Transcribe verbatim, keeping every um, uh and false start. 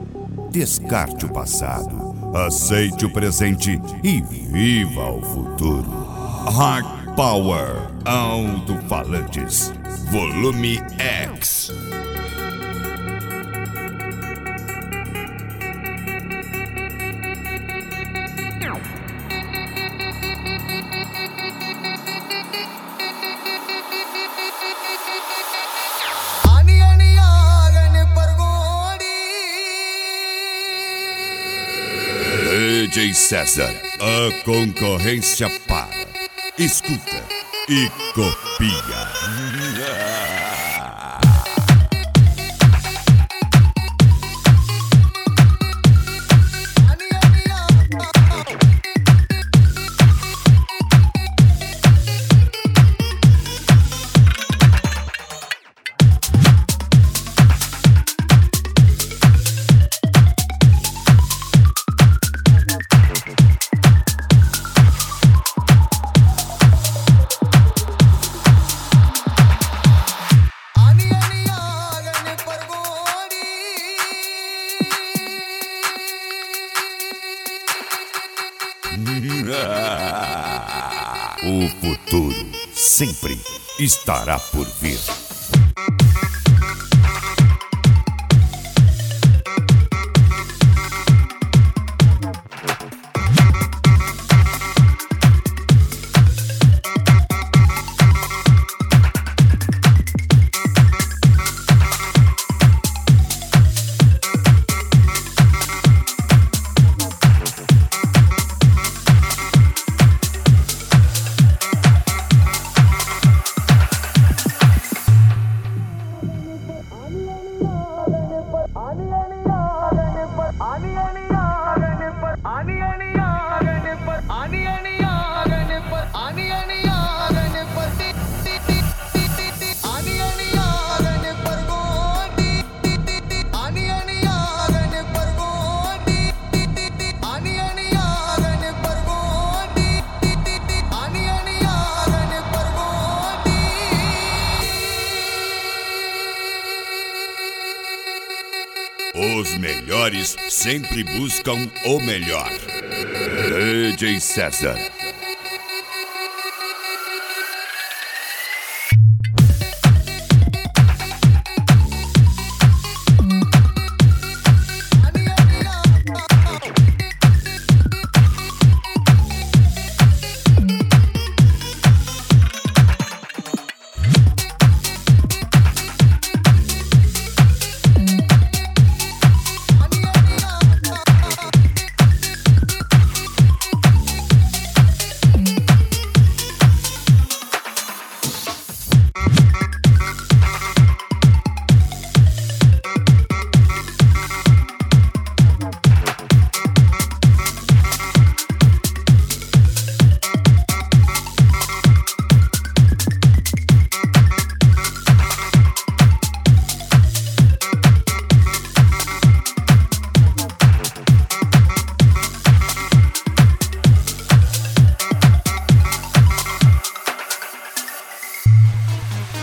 Descarte o passado, aceite o presente e viva o futuro. High Power Alto-Falantes, volume X. D J César, a concorrência para. Escuta e copia. O futuro sempre estará por vir. Os melhores sempre buscam o melhor. D J César.